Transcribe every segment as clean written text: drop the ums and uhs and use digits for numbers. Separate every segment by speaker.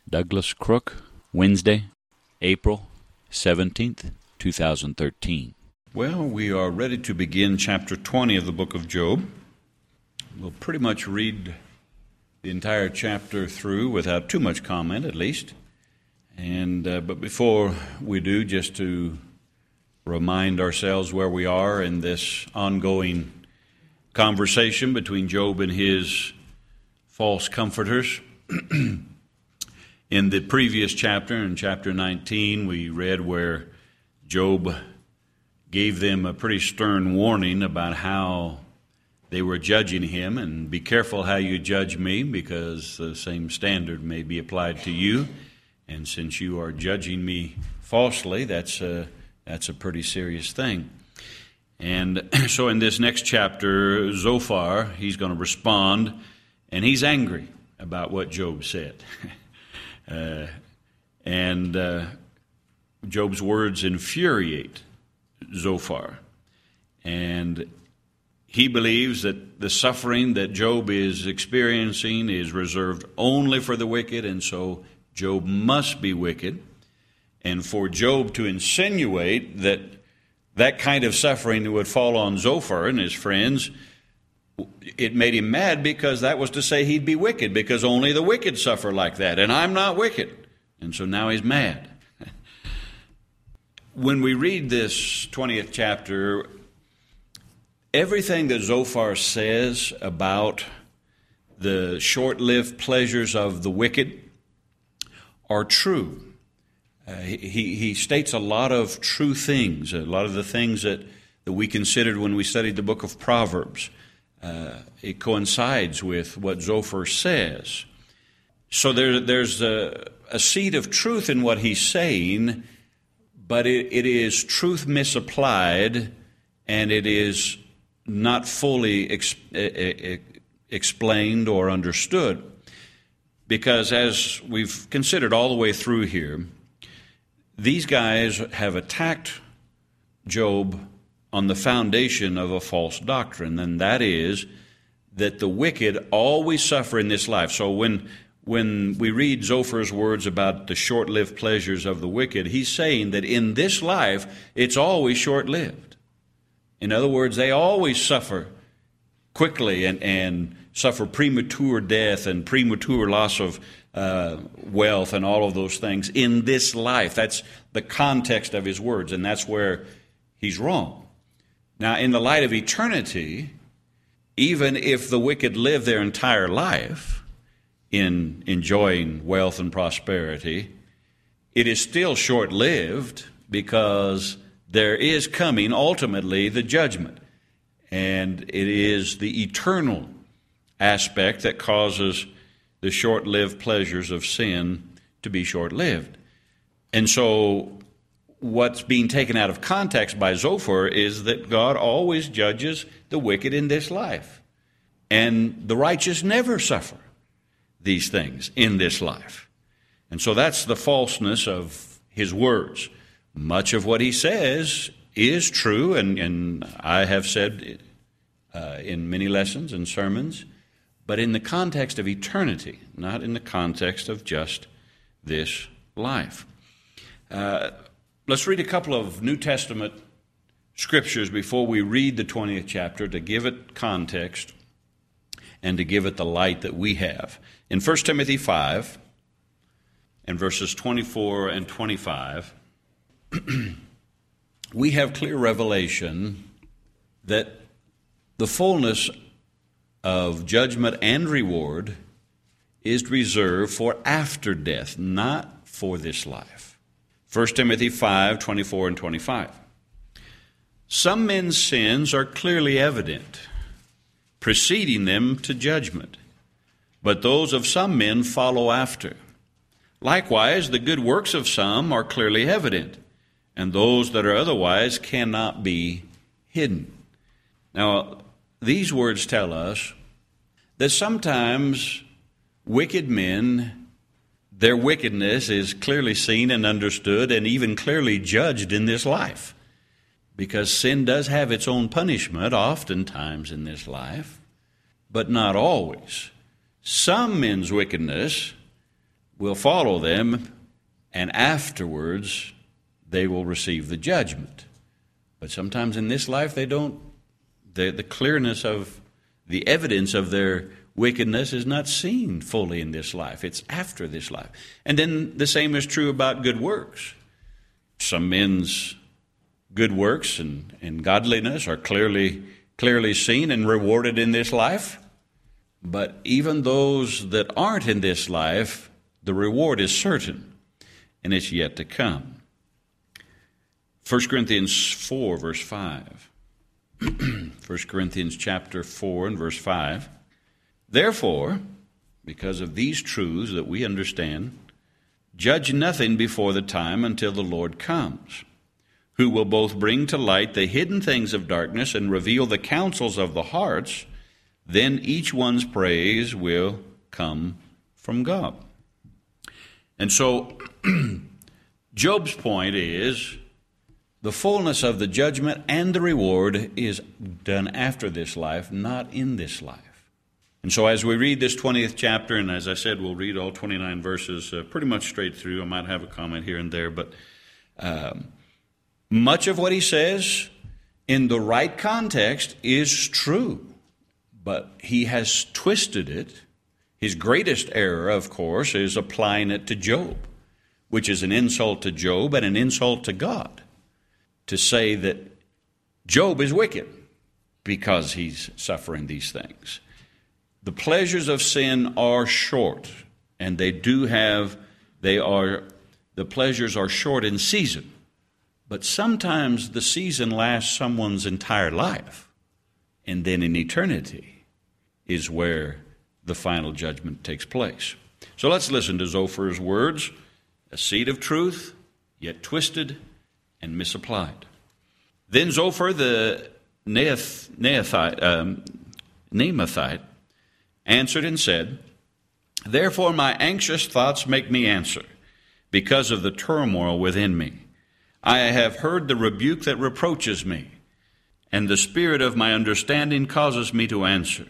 Speaker 1: Douglas Crook, Wednesday, April 17th, 2013. Well, we are ready to begin chapter 20 of the book of Job. We'll pretty much read the entire chapter through without too much comment, at least. But before we do, just to remind ourselves where we are in this ongoing conversation between Job and his false comforters. In the previous chapter, in chapter 19, we read where Job gave them a pretty stern warning about how they were judging him, and be careful how you judge me, because the same standard may be applied to you. And since you are judging me falsely, that's a pretty serious thing. And so in this next chapter, Zophar, he's going to respond, and he's angry about what Job said. Job's words infuriate Zophar. And he believes that the suffering that Job is experiencing is reserved only for the wicked, and so Job must be wicked. And for Job to insinuate that kind of suffering would fall on Zophar and his friends, it made him mad, because that was to say he'd be wicked, because only the wicked suffer like that, and I'm not wicked. And so now he's mad. When we read this 20th chapter, everything that Zophar says about the short-lived pleasures of the wicked are true. He states a lot of true things, a lot of the things that we considered when we studied the book of Proverbs. It coincides with what Zophar says. So there's a seed of truth in what he's saying, but it is truth misapplied, and it is not fully explained or understood. Because as we've considered all the way through here, these guys have attacked Job on the foundation of a false doctrine, and that is that the wicked always suffer in this life. So when we read Zophar's words about the short-lived pleasures of the wicked, he's saying that in this life, it's always short-lived. In other words, they always suffer quickly and suffer premature death and premature loss of wealth and all of those things in this life. That's the context of his words, and that's where he's wrong. Now, in the light of eternity, even if the wicked live their entire life in enjoying wealth and prosperity, it is still short-lived, because there is coming ultimately the judgment. And it is the eternal aspect that causes the short-lived pleasures of sin to be short-lived. And so what's being taken out of context by Zophar is that God always judges the wicked in this life. And the righteous never suffer these things in this life. And so that's the falseness of his words. Much of what he says is true, and I have said in many lessons and sermons, but in the context of eternity, not in the context of just this life. Let's read a couple of New Testament scriptures before we read the 20th chapter to give it context and to give it the light that we have. In 1 Timothy 5 and verses 24 and 25, we have clear revelation that the fullness of judgment and reward is reserved for after death, not for this life. 1 Timothy 5, 24 and 25. Some men's sins are clearly evident, preceding them to judgment, but those of some men follow after. Likewise, the good works of some are clearly evident, and those that are otherwise cannot be hidden. Now, these words tell us that sometimes wicked men, their wickedness is clearly seen and understood and even clearly judged in this life, because sin does have its own punishment oftentimes in this life, but not always. Some men's wickedness will follow them, and afterwards they will receive the judgment. But sometimes in this life they don't. The clearness of the evidence of their wickedness is not seen fully in this life. It's after this life. And then the same is true about good works. Some men's good works and godliness are clearly seen and rewarded in this life. But even those that aren't in this life, the reward is certain, and it's yet to come. 1 Corinthians 4, verse 5. 1 Corinthians chapter 4 and verse 5. Therefore, because of these truths that we understand, judge nothing before the time until the Lord comes, who will both bring to light the hidden things of darkness and reveal the counsels of the hearts. Then each one's praise will come from God. And so, Job's point is, the fullness of the judgment and the reward is done after this life, not in this life. And so as we read this 20th chapter, and as I said, we'll read all 29 verses pretty much straight through. I might have a comment here and there, but much of what he says in the right context is true. But he has twisted it. His greatest error, of course, is applying it to Job, which is an insult to Job and an insult to God, to say that Job is wicked because he's suffering these things. The pleasures of sin are short, and the pleasures are short in season. But sometimes the season lasts someone's entire life, and then in eternity is where the final judgment takes place. So let's listen to Zophar's words, a seed of truth, yet twisted and misapplied. Then Zophar the Naamathite answered and said, Therefore my anxious thoughts make me answer, because of the turmoil within me. I have heard the rebuke that reproaches me, and the spirit of my understanding causes me to answer.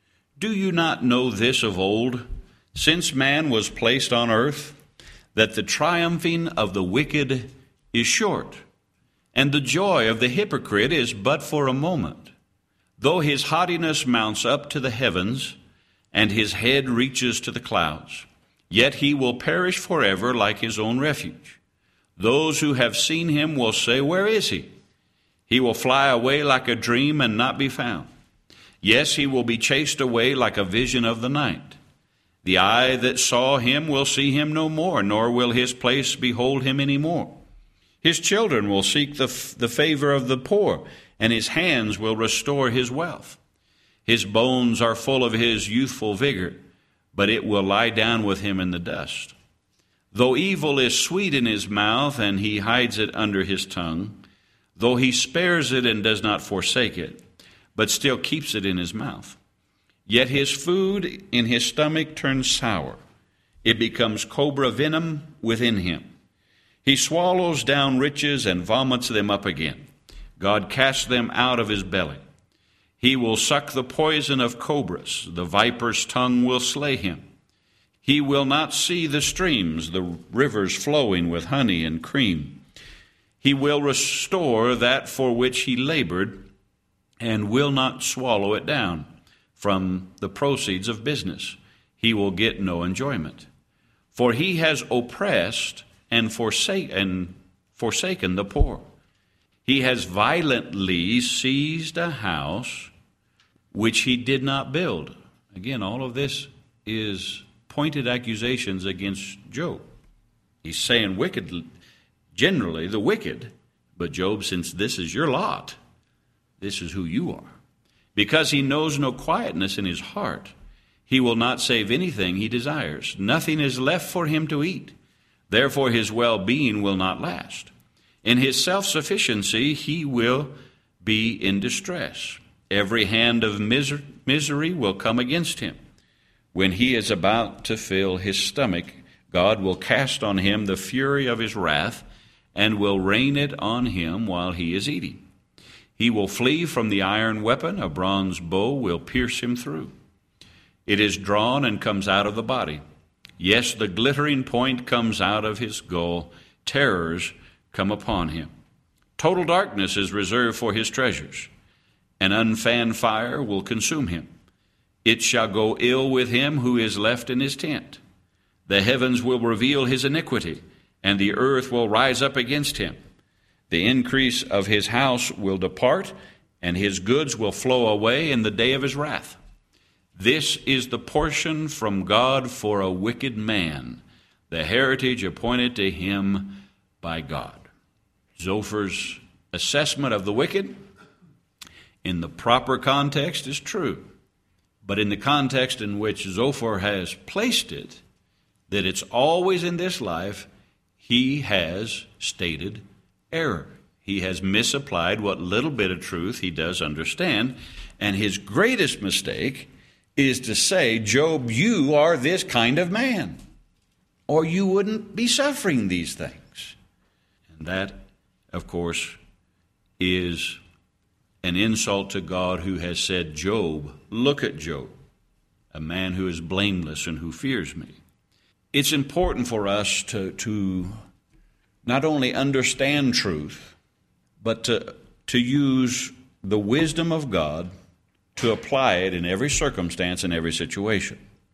Speaker 1: Do you not know this of old, since man was placed on earth, that the triumphing of the wicked is short, and the joy of the hypocrite is but for a moment? Though his haughtiness mounts up to the heavens, and his head reaches to the clouds, yet he will perish forever like his own refuge. Those who have seen him will say, Where is he? He will fly away like a dream and not be found. Yes, he will be chased away like a vision of the night. The eye that saw him will see him no more, nor will his place behold him any more. His children will seek the favor of the poor, and his hands will restore his wealth. His bones are full of his youthful vigor, but it will lie down with him in the dust. Though evil is sweet in his mouth, and he hides it under his tongue, though he spares it and does not forsake it, but still keeps it in his mouth, yet his food in his stomach turns sour. It becomes cobra venom within him. He swallows down riches and vomits them up again. God casts them out of his belly. He will suck the poison of cobras. The viper's tongue will slay him. He will not see the streams, the rivers flowing with honey and cream. He will restore that for which he labored, and will not swallow it down from the proceeds of business. He will get no enjoyment. For he has oppressed and forsaken the poor. He has violently seized a house which he did not build. Again, all of this is pointed accusations against Job. He's saying wicked, generally the wicked, but Job, since this is your lot, this is who you are. Because he knows no quietness in his heart, he will not save anything he desires. Nothing is left for him to eat. Therefore his well-being will not last. In his self-sufficiency he will be in distress. Every hand of misery will come against him. When he is about to fill his stomach, God will cast on him the fury of his wrath, and will rain it on him while he is eating. He will flee from the iron weapon, a bronze bow will pierce him through. It is drawn and comes out of the body, Yes, the glittering point comes out of his goal. Terrors come upon him. Total darkness is reserved for his treasures. An unfanned fire will consume him. It shall go ill with him who is left in his tent. The heavens will reveal his iniquity, and the earth will rise up against him. The increase of his house will depart, and his goods will flow away in the day of his wrath. This is the portion from God for a wicked man, the heritage appointed to him by God. Zophar's assessment of the wicked in the proper context is true, but in the context in which Zophar has placed it, that it's always in this life, he has stated error. He has misapplied what little bit of truth he does understand, and his greatest mistake is to say, Job, you are this kind of man, or you wouldn't be suffering these things. And that, of course, is an insult to God, who has said, Job, look at Job, a man who is blameless and who fears me. It's important for us to not only understand truth, but to use the wisdom of God to apply it in every circumstance and every situation.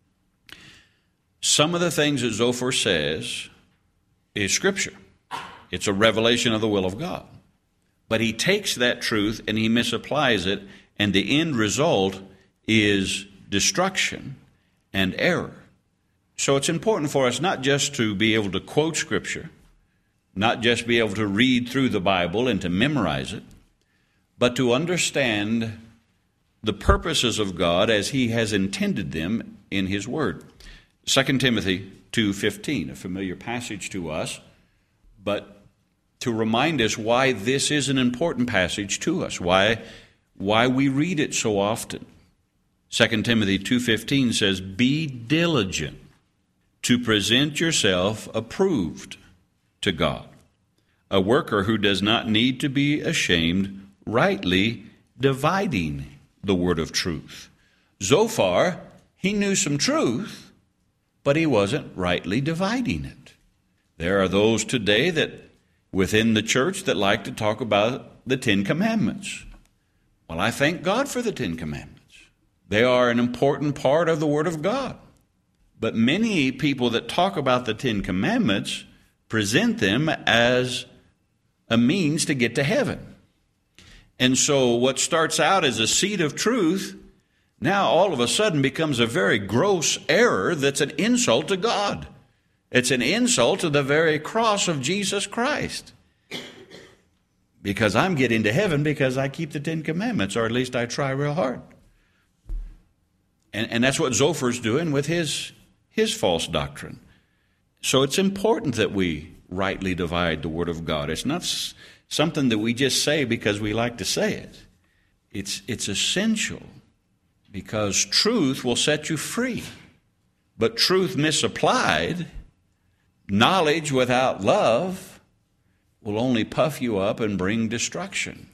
Speaker 1: Some of the things that Zophar says is Scripture. It's a revelation of the will of God. But he takes that truth and he misapplies it, and the end result is destruction and error. So it's important for us not just to be able to quote Scripture, not just be able to read through the Bible and to memorize it, but to understand the purposes of God as he has intended them in his word. 2 Timothy 2:15, a familiar passage to us, but to remind us why this is an important passage to us, why we read it so often. 2 Timothy 2:15 says, be diligent to present yourself approved to God, a worker who does not need to be ashamed, rightly dividing the word of truth. Zophar, he knew some truth, but he wasn't rightly dividing it. There are those today that within the church that like to talk about the Ten Commandments. Well, I thank God for the Ten Commandments. They are an important part of the Word of God. But many people that talk about the Ten Commandments present them as a means to get to heaven. And so what starts out as a seed of truth now all of a sudden becomes a very gross error that's an insult to God. It's an insult to the very cross of Jesus Christ. Because I'm getting to heaven because I keep the Ten Commandments, or at least I try real hard. And that's what Zophar's doing with his false doctrine. So it's important that we rightly divide the Word of God. It's not something that we just say because we like to say it. It's essential, because truth will set you free. But truth misapplied, knowledge without love, will only puff you up and bring destruction.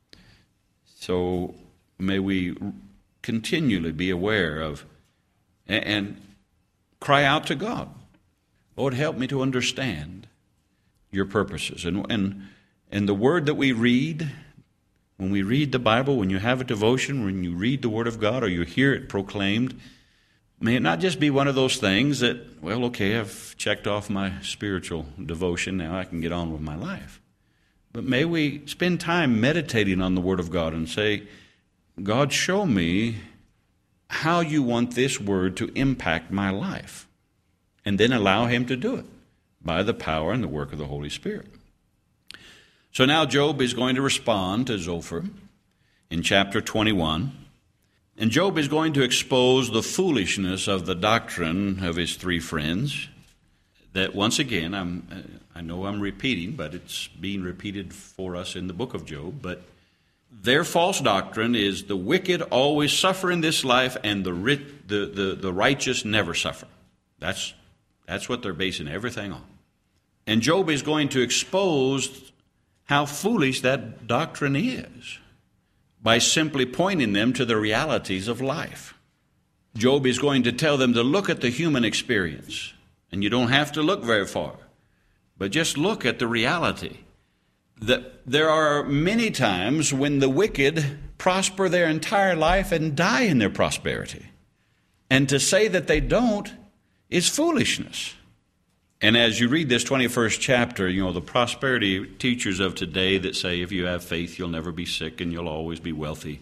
Speaker 1: So may we continually be aware of and cry out to God, Lord, help me to understand your purposes. And the word that we read, when we read the Bible, when you have a devotion, when you read the Word of God or you hear it proclaimed, may it not just be one of those things that, well, okay, I've checked off my spiritual devotion, now I can get on with my life. But may we spend time meditating on the Word of God and say, God, show me how you want this Word to impact my life. And then allow Him to do it by the power and the work of the Holy Spirit. So now Job is going to respond to Zophar in chapter 21. And Job is going to expose the foolishness of the doctrine of his three friends. That once again, I know I'm repeating, but it's being repeated for us in the book of Job. But their false doctrine is the wicked always suffer in this life and the righteous never suffer. That's what they're basing everything on. And Job is going to expose how foolish that doctrine is by simply pointing them to the realities of life. Job is going to tell them to look at the human experience And you don't have to look very far. But just look at the reality. That there are many times when the wicked prosper their entire life and die in their prosperity. And to say that they don't is foolishness. And as you read this 21st chapter, the prosperity teachers of today that say if you have faith, you'll never be sick and you'll always be wealthy,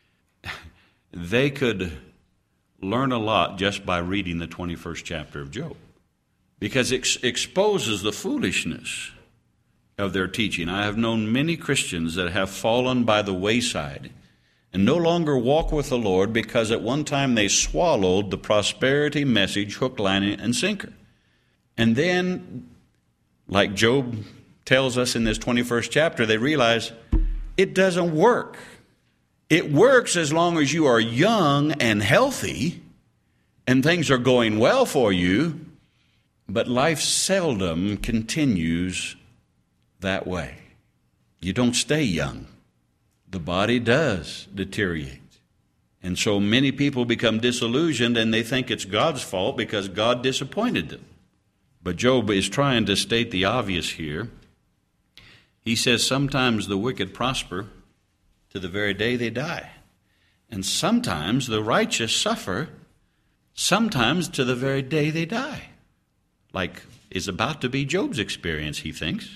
Speaker 1: they could learn a lot just by reading the 21st chapter of Job, because it exposes the foolishness of their teaching. I have known many Christians that have fallen by the wayside and no longer walk with the Lord because at one time they swallowed the prosperity message hook, line, and sinker. And then, like Job tells us in this 21st chapter, they realize it doesn't work. It works as long as you are young and healthy and things are going well for you, but life seldom continues that way. You don't stay young. The body does deteriorate. And so many people become disillusioned and they think it's God's fault because God disappointed them. But Job is trying to state the obvious here. He says sometimes the wicked prosper to the very day they die. And sometimes the righteous suffer, sometimes to the very day they die. Like is about to be Job's experience, he thinks.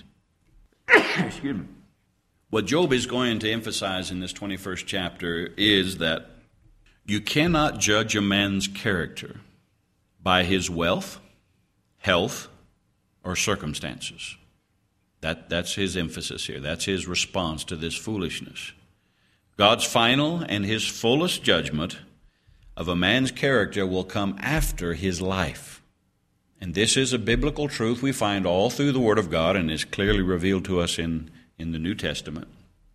Speaker 1: Excuse me. What Job is going to emphasize in this 21st chapter is that you cannot judge a man's character by his wealth, health, or circumstances. That's his emphasis here. That's his response to this foolishness. God's final and his fullest judgment of a man's character will come after his life. And this is a biblical truth we find all through the Word of God and is clearly revealed to us in the New Testament.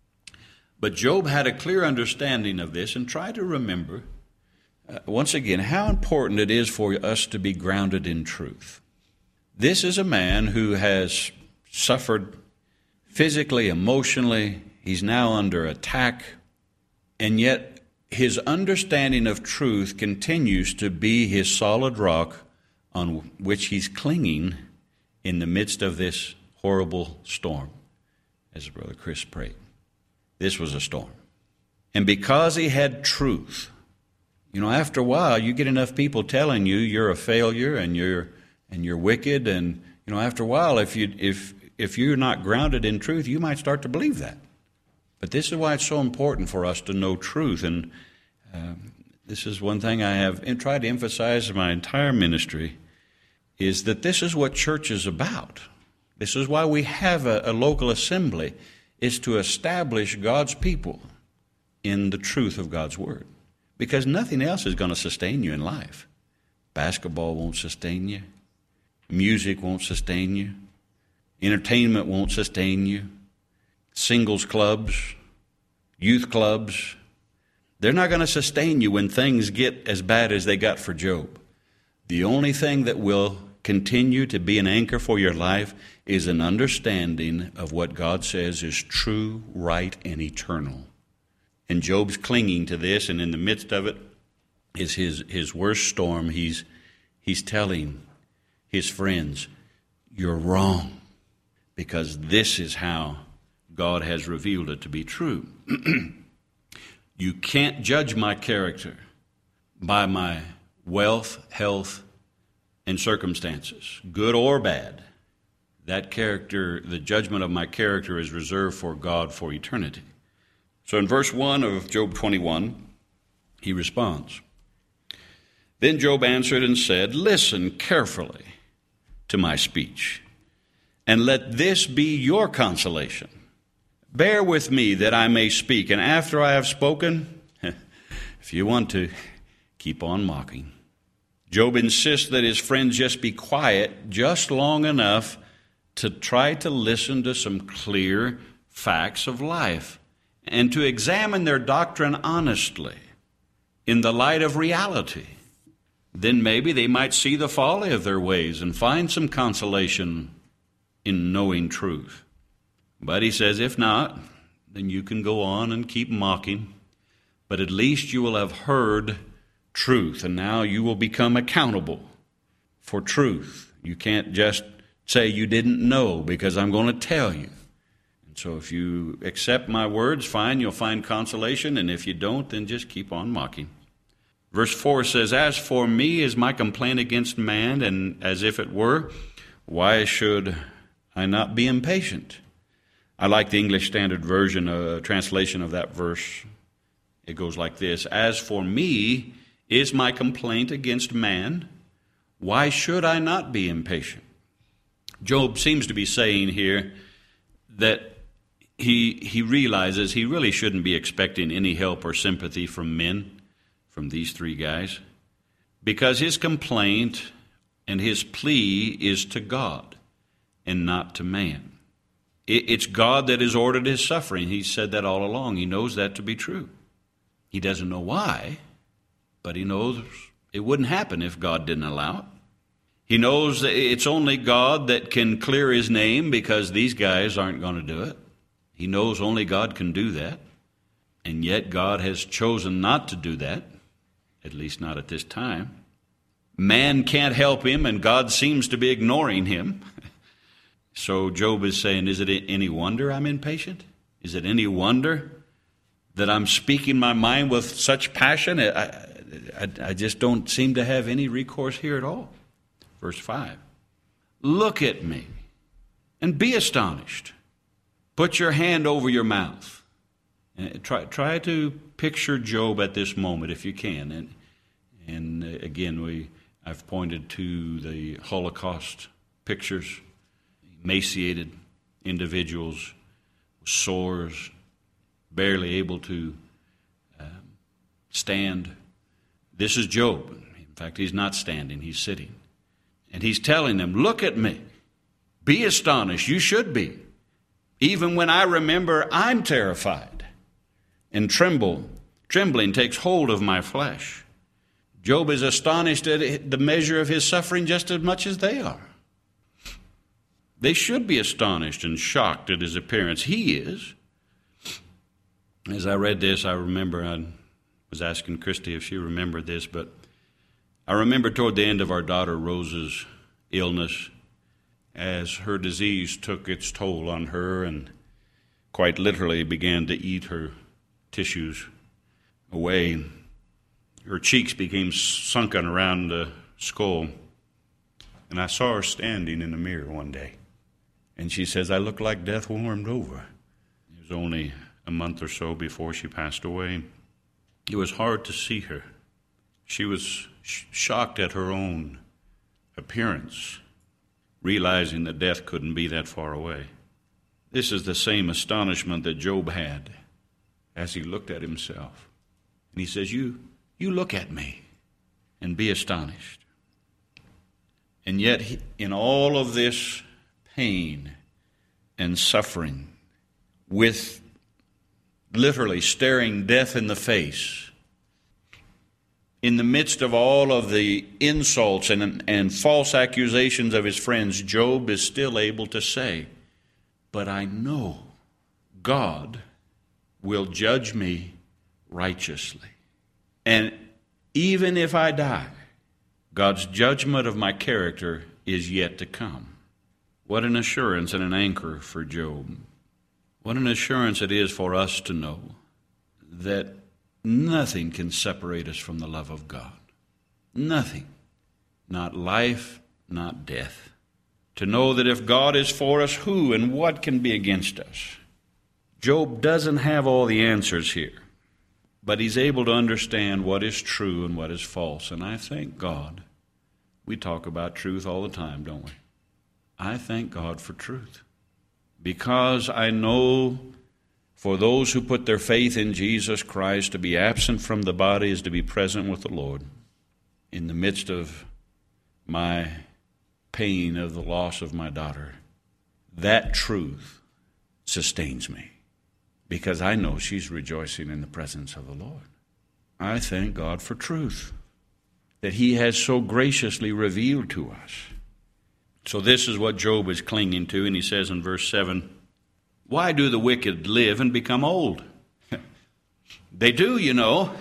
Speaker 1: But Job had a clear understanding of this, and try to remember, once again, how important it is for us to be grounded in truth. This is a man who has suffered physically, emotionally. He's now under attack, and yet his understanding of truth continues to be his solid rock on which he's clinging in the midst of this horrible storm, as Brother Chris prayed. This was a storm. And because he had truth, after a while you get enough people telling you you're a failure and you're wicked, and after a while if you're not grounded in truth, you might start to believe that. But this is why it's so important for us to know truth, and this is one thing I have tried to emphasize in my entire ministry, is that this is what church is about. This is why we have a local assembly, is to establish God's people in the truth of God's Word. Because nothing else is going to sustain you in life. Basketball won't sustain you. Music won't sustain you. Entertainment won't sustain you. Singles clubs, youth clubs, they're not going to sustain you when things get as bad as they got for Job. The only thing that will continue to be an anchor for your life is an understanding of what God says is true, right, and eternal. And Job's clinging to this, and in the midst of it is his worst storm. He's telling his friends, you're wrong, because this is how God has revealed it to be true. You can't judge my character by my wealth, health, and circumstances, good or bad. That character, the judgment of my character, is reserved for God for eternity. So in verse 1 of Job 21, he responds, Then Job answered and said, Listen carefully to my speech, and let this be your consolation. Bear with me that I may speak, and after I have spoken, if you want to, keep on mocking. Job insists that his friends just be quiet just long enough to try to listen to some clear facts of life and to examine their doctrine honestly in the light of reality. Then maybe they might see the folly of their ways and find some consolation in knowing truth. But he says, if not, then you can go on and keep mocking, but at least you will have heard truth, and now you will become accountable for truth. You can't just say you didn't know, because I'm going to tell you. And so if you accept my words, fine, you'll find consolation. And if you don't, then just keep on mocking. Verse 4 says, "As for me is my complaint against man, and as if it were, why should I not be impatient?" I like the English Standard Version translation of that verse. It goes like this: "As for me is my complaint against man, why should I not be impatient?" Job seems to be saying here that he realizes he really shouldn't be expecting any help or sympathy from men, from these three guys, because his complaint and his plea is to God and not to man. It's God that has ordered his suffering. He's said that all along. He knows that to be true. He doesn't know why, but he knows it wouldn't happen if God didn't allow it. He knows that it's only God that can clear his name, because these guys aren't going to do it. He knows only God can do that. And yet God has chosen not to do that, at least not at this time. Man can't help him, and God seems to be ignoring him. So Job is saying, is it any wonder I'm impatient? Is it any wonder that I'm speaking my mind with such passion? I just don't seem to have any recourse here at all. Verse 5, "Look at me and be astonished. Put your hand over your mouth." And try to picture Job at this moment if you can. And again, I've pointed to the Holocaust pictures, emaciated individuals with sores, barely able to stand. This is Job. In fact, he's not standing, he's sitting. And he's telling them, look at me. Be astonished. You should be. Even when I remember, I'm terrified. And trembling takes hold of my flesh. Job is astonished at the measure of his suffering just as much as they are. They should be astonished and shocked at his appearance. He is. As I read this, I remember, I was asking Christy if she remembered this, but I remember toward the end of our daughter Rose's illness, as her disease took its toll on her and quite literally began to eat her tissues away. Her cheeks became sunken around the skull. And I saw her standing in the mirror one day. And she says, "I look like death warmed over." It was only a month or so before she passed away. It was hard to see her. She was shocked at her own appearance, realizing that death couldn't be that far away. This is the same astonishment that Job had as he looked at himself. And he says, you look at me and be astonished. And yet, in all of this pain and suffering, with literally staring death in the face, in the midst of all of the insults and false accusations of his friends, Job is still able to say, "But I know God will judge me righteously. And even if I die, God's judgment of my character is yet to come." What an assurance and an anchor for Job. What an assurance it is for us to know that nothing can separate us from the love of God. Nothing. Not life, not death. To know that if God is for us, who and what can be against us? Job doesn't have all the answers here, but he's able to understand what is true and what is false. And I thank God. We talk about truth all the time, don't we? I thank God for truth, because I know for those who put their faith in Jesus Christ, to be absent from the body is to be present with the Lord. In the midst of my pain of the loss of my daughter, that truth sustains me, because I know she's rejoicing in the presence of the Lord. I thank God for truth that He has so graciously revealed to us. So this is what Job is clinging to, and he says in verse 7, "Why do the wicked live and become old?" They do, you know.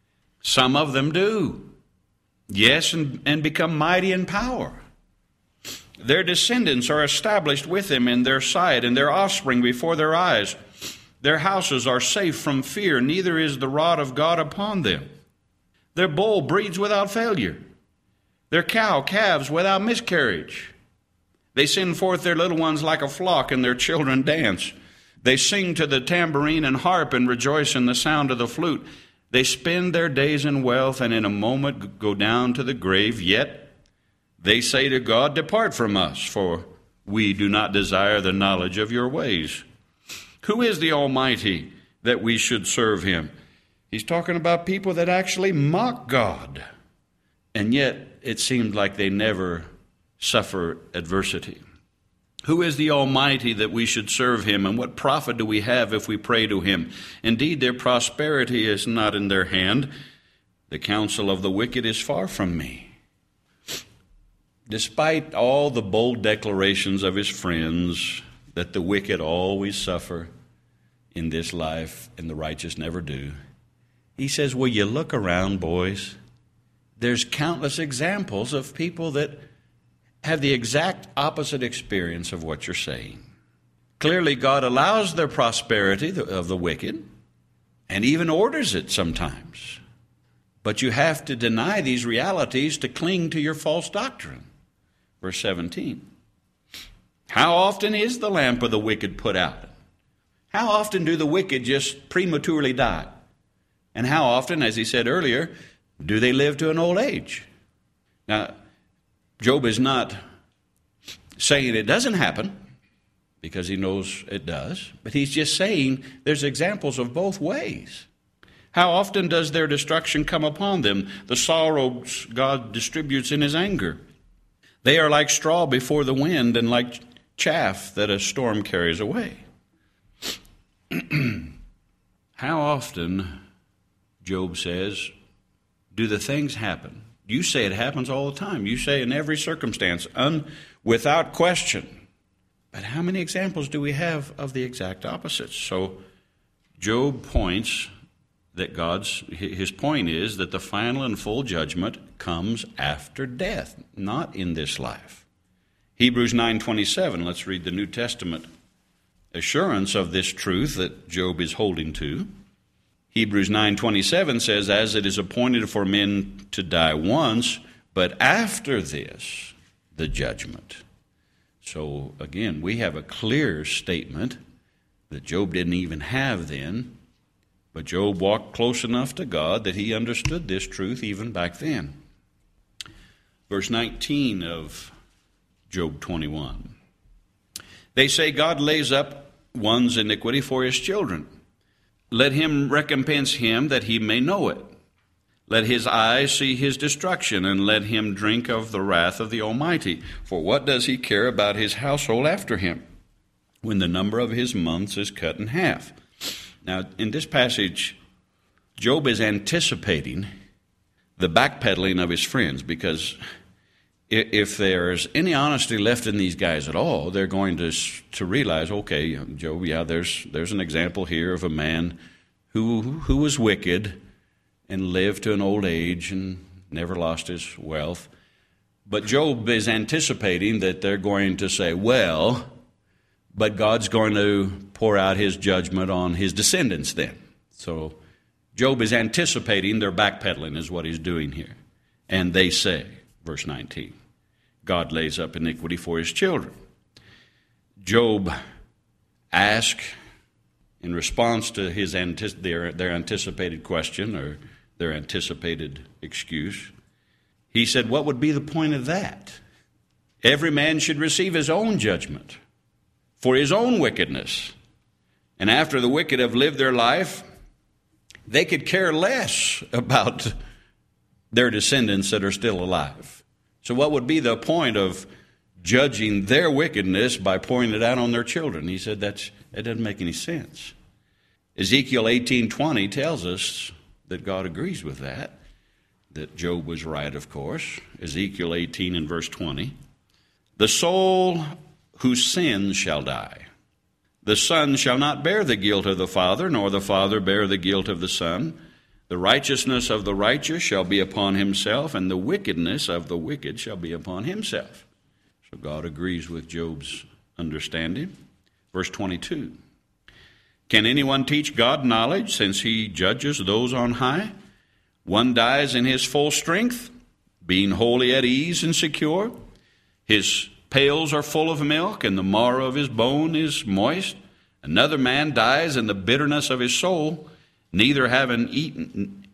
Speaker 1: Some of them do. Yes, and become mighty in power. Their descendants are established with him in their sight, and their offspring before their eyes. Their houses are safe from fear, neither is the rod of God upon them. Their bull breeds without failure, their cow calves without miscarriage. They send forth their little ones like a flock, and their children dance. They sing to the tambourine and harp, and rejoice in the sound of the flute. They spend their days in wealth, and in a moment go down to the grave. Yet they say to God, depart from us, for we do not desire the knowledge of your ways. Who is the Almighty that we should serve him? He's talking about people that actually mock God. And yet it seems like they never suffer adversity. Who is the Almighty that we should serve him? And what profit do we have if we pray to him? Indeed, their prosperity is not in their hand. The counsel of the wicked is far from me. Despite all the bold declarations of his friends that the wicked always suffer in this life and the righteous never do, he says, will you look around, boys? There's countless examples of people that have the exact opposite experience of what you're saying. Clearly, God allows their prosperity of the wicked and even orders it sometimes. But you have to deny these realities to cling to your false doctrine. Verse 17. How often is the lamp of the wicked put out? How often do the wicked just prematurely die? And how often, as he said earlier, do they live to an old age? Now, Job is not saying it doesn't happen, because he knows it does, but he's just saying there's examples of both ways. How often does their destruction come upon them? The sorrows God distributes in his anger. They are like straw before the wind and like chaff that a storm carries away. How often, Job says, do the things happen? You say it happens all the time. You say in every circumstance, without question. But how many examples do we have of the exact opposites? So Job points that his point is that the final and full judgment comes after death, not in this life. Hebrews 9:27, let's read the New Testament assurance of this truth that Job is holding to. Hebrews 9:27 says, as it is appointed for men to die once, but after this, the judgment. So again, we have a clear statement that Job didn't even have then, but Job walked close enough to God that he understood this truth even back then. Verse 19 of Job 21. They say God lays up one's iniquity for his children. Let him recompense him that he may know it. Let his eyes see his destruction, and let him drink of the wrath of the Almighty. For what does he care about his household after him, when the number of his months is cut in half? Now, in this passage, Job is anticipating the backpedaling of his friends, because if there's any honesty left in these guys at all, they're going to realize, okay, Job, yeah, there's an example here of a man who was wicked and lived to an old age and never lost his wealth. But Job is anticipating that they're going to say, well, but God's going to pour out his judgment on his descendants then. So Job is anticipating their backpedaling is what he's doing here. And they say, verse 19, God lays up iniquity for his children. Job asked, in response to their anticipated question or their anticipated excuse, he said, what would be the point of that? Every man should receive his own judgment for his own wickedness. And after the wicked have lived their life, they could care less about their descendants that are still alive. So what would be the point of judging their wickedness by pouring it out on their children? He said that doesn't make any sense. Ezekiel 18:20 tells us that God agrees with that Job was right, of course. Ezekiel 18 and verse 20. The soul whose sins shall die. The son shall not bear the guilt of the father, nor the father bear the guilt of the son. The righteousness of the righteous shall be upon himself, and the wickedness of the wicked shall be upon himself. So God agrees with Job's understanding. Verse 22. Can anyone teach God knowledge, since he judges those on high? One dies in his full strength, being wholly at ease and secure. His pails are full of milk, and the marrow of his bone is moist. Another man dies in the bitterness of his soul, neither having eaten,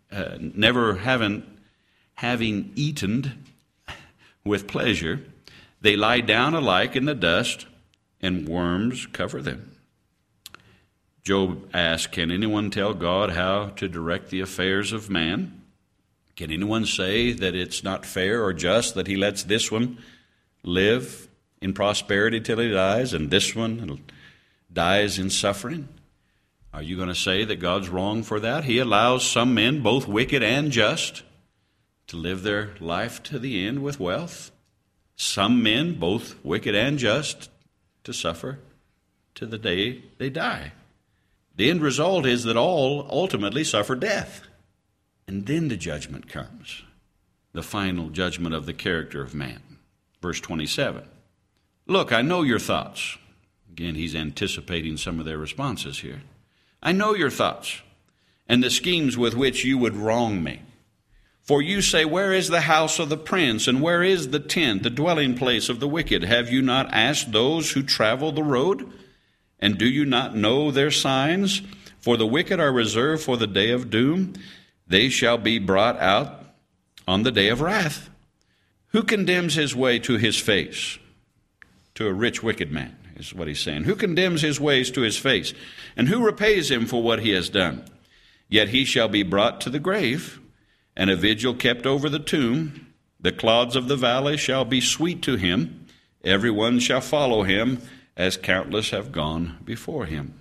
Speaker 1: having eaten with pleasure. They lie down alike in the dust, and worms cover them. Job asked, can anyone tell God how to direct the affairs of man? Can anyone say that it's not fair or just that he lets this one live in prosperity till he dies, and this one dies in suffering? Are you going to say that God's wrong for that? He allows some men, both wicked and just, to live their life to the end with wealth. Some men, both wicked and just, to suffer to the day they die. The end result is that all ultimately suffer death. And then the judgment comes, the final judgment of the character of man. Verse 27. Look, I know your thoughts. Again, he's anticipating some of their responses here. I know your thoughts and the schemes with which you would wrong me. For you say, where is the house of the prince, and where is the tent, the dwelling place of the wicked? Have you not asked those who travel the road? And do you not know their signs? For the wicked are reserved for the day of doom. They shall be brought out on the day of wrath. Who condemns his way to his face? To a rich wicked man, is what he's saying. Who condemns his ways to his face? And who repays him for what he has done? Yet he shall be brought to the grave, and a vigil kept over the tomb. The clods of the valley shall be sweet to him. Every one shall follow him, as countless have gone before him.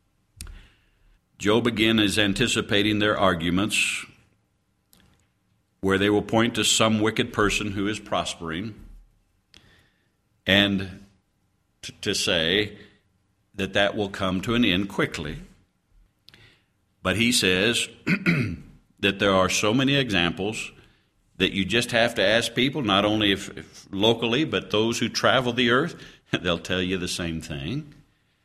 Speaker 1: Job again is anticipating their arguments, where they will point to some wicked person who is prospering, and to say that will come to an end quickly. But he says that there are so many examples that you just have to ask people, not only if locally, but those who travel the earth. They'll tell you the same thing.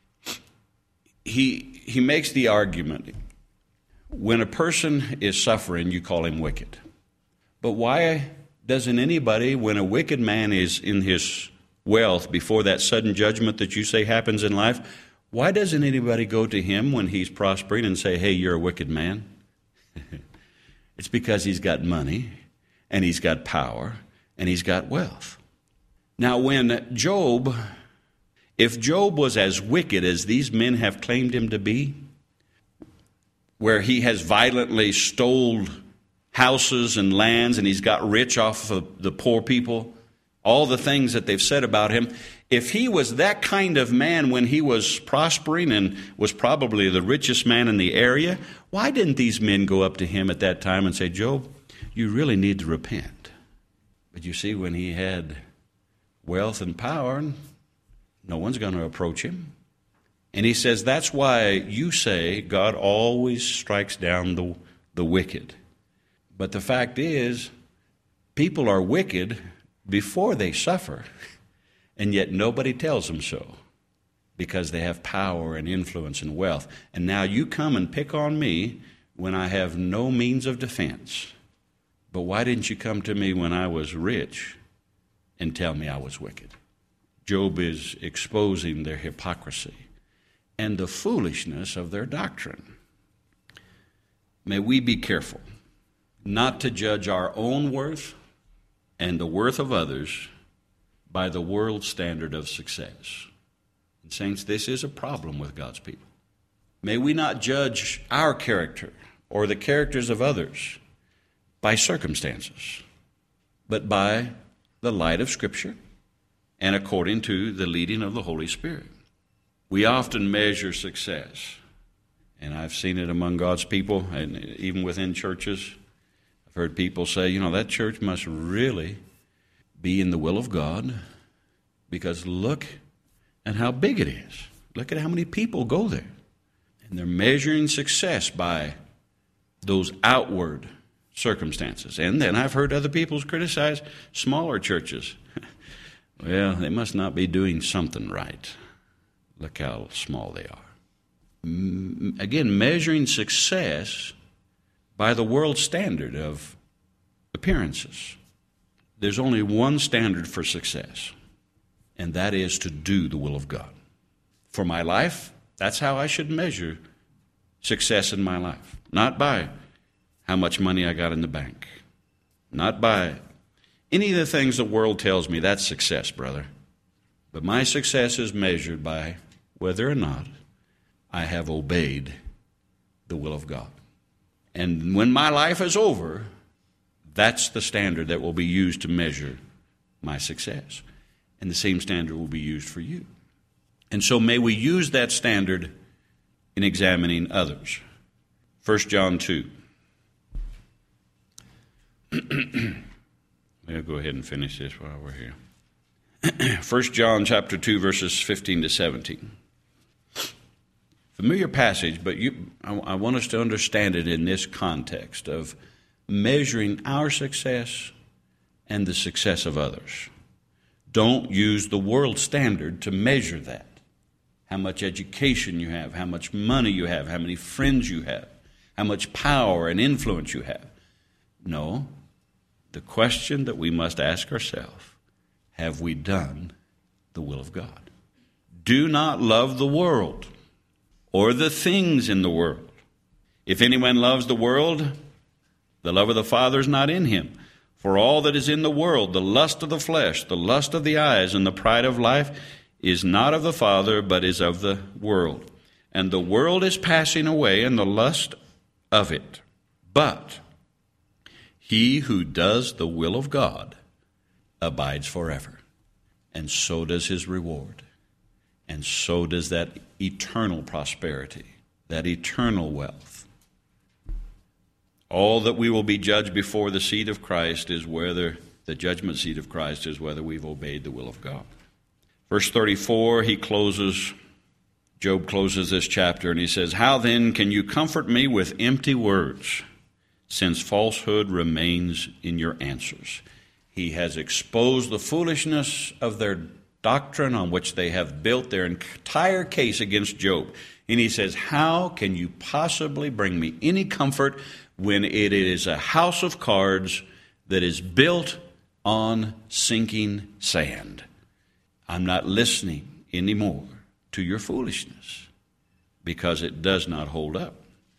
Speaker 1: He makes the argument, when a person is suffering, you call him wicked. But why doesn't anybody, when a wicked man is in his wealth before that sudden judgment that you say happens in life, why doesn't anybody go to him when he's prospering and say, hey, you're a wicked man? It's because he's got money, and he's got power, and he's got wealth. Now, if Job was as wicked as these men have claimed him to be, where he has violently stole houses and lands, and he's got rich off of the poor people, all the things that they've said about him, if he was that kind of man when he was prospering and was probably the richest man in the area, why didn't these men go up to him at that time and say, Job, you really need to repent? But you see, when he had wealth and power, no one's going to approach him. And he says, that's why you say God always strikes down the wicked. But the fact is, people are wicked before they suffer, and yet nobody tells them so, because they have power and influence and wealth. And now you come and pick on me when I have no means of defense. But why didn't you come to me when I was rich and tell me I was wicked? Job is exposing their hypocrisy and the foolishness of their doctrine. May we be careful not to judge our own worth and the worth of others by the world standard of success. And saints, this is a problem with God's people. May we not judge our character or the characters of others by circumstances, but by the light of Scripture and according to the leading of the Holy Spirit. We often measure success, and I've seen it among God's people and even within churches. I've heard people say, that church must really be in the will of God, because look at how big it is. Look at how many people go there. And they're measuring success by those outward circumstances. And then I've heard other people criticize smaller churches. Well, they must not be doing something right. Look how small they are. Again, measuring success by the world standard of appearances. There's only one standard for success, and that is to do the will of God. For my life, that's how I should measure success in my life. Not by how much money I got in the bank. Not by any of the things the world tells me that's success, brother. But my success is measured by whether or not I have obeyed the will of God. And when my life is over, that's the standard that will be used to measure my success. And the same standard will be used for you. And so may we use that standard in examining others. 1 John 2. We'll go ahead and finish this while we're here. 1 John chapter 2, verses 15 to 17. Familiar passage, but I want us to understand it in this context of measuring our success and the success of others. Don't use the world standard to measure that. How much education you have, how much money you have, how many friends you have, how much power and influence you have. No, the question that we must ask ourselves, have we done the will of God? Do not love the world or the things in the world. If anyone loves the world, the love of the Father is not in him. For all that is in the world, the lust of the flesh, the lust of the eyes, and the pride of life, is not of the Father, but is of the world. And the world is passing away, and the lust of it. But he who does the will of God abides forever. And so does his reward. And so does that eternal prosperity, that eternal wealth. All that we will be judged before the seat of Christ is whether, the judgment seat of Christ is whether we've obeyed the will of God. Verse 34, Job closes this chapter and he says, "How then can you comfort me with empty words, since falsehood remains in your answers?" He has exposed the foolishness of their doctrine on which they have built their entire case against Job. And he says, how can you possibly bring me any comfort when it is a house of cards that is built on sinking sand? I'm not listening anymore to your foolishness because it does not hold up.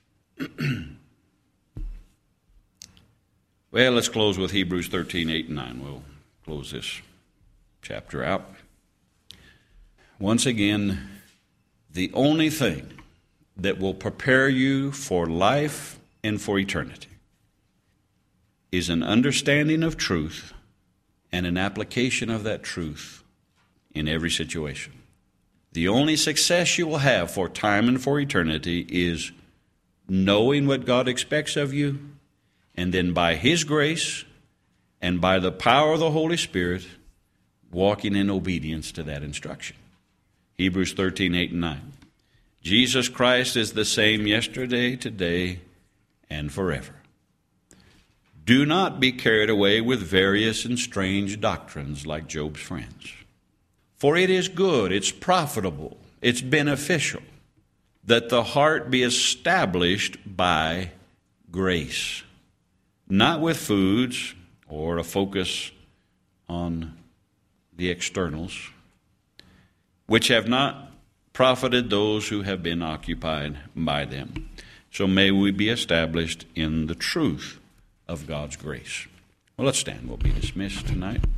Speaker 1: Well, let's close with Hebrews 13, 8 and 9. We'll close this chapter out. Once again, the only thing that will prepare you for life and for eternity is an understanding of truth and an application of that truth in every situation. The only success you will have for time and for eternity is knowing what God expects of you, and then by His grace and by the power of the Holy Spirit, walking in obedience to that instruction. Hebrews 13, 8 and 9. Jesus Christ is the same yesterday, today, and forever. Do not be carried away with various and strange doctrines like Job's friends. For it is good, it's profitable, it's beneficial, that the heart be established by grace, not with foods or a focus on the externals, which have not profited those who have been occupied by them. So may we be established in the truth of God's grace. Well, let's stand. We'll be dismissed tonight.